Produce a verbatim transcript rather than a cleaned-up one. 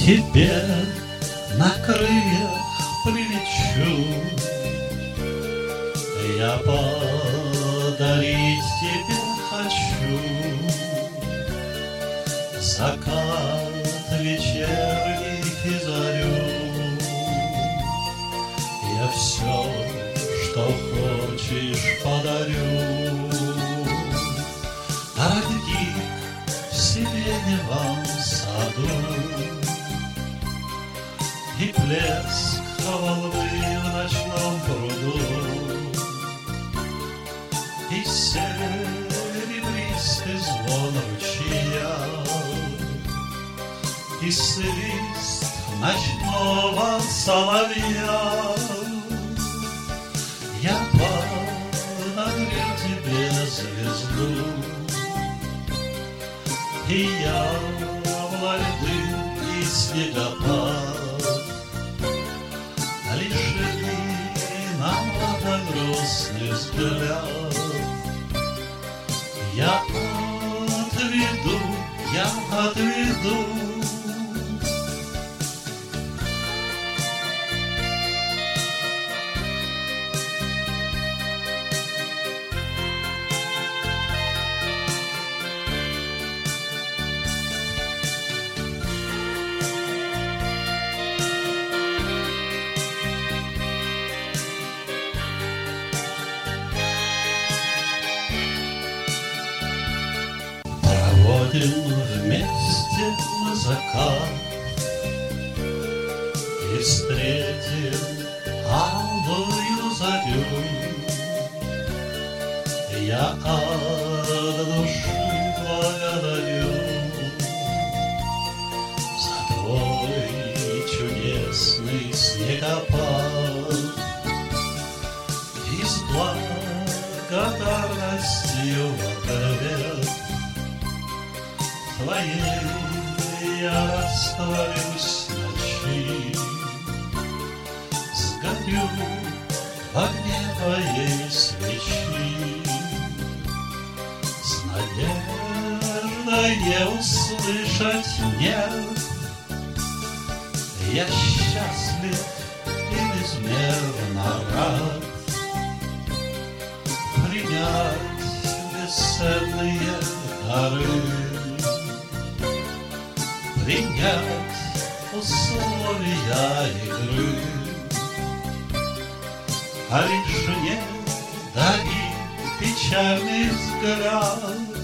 тебе на крыльях прилечу. Я подарить тебе хочу закат вечерних и зарю. Я все, что хочешь, подарю. Родник в сиреневом саду и плеск волны в ночном пруду, и серебристый звон ручья, и свист ночного соловья. Я подарю тебе звезду, и явно льды и снегопад. Лишь нам это грустный взгляд. Я отведу, я отведу. Вместе мы закат и встретим алую зарю. Я от души благодарю за твой чудесный снегопад и с благодарностью в ответ твоей я растворюсь в ночи, сгорю в огне твоей свечи, с надеждой не услышать нет. Я счастлив и безмерно рад принять бесценные дары, принять условия игры, а лишь не дари печальный взгляд.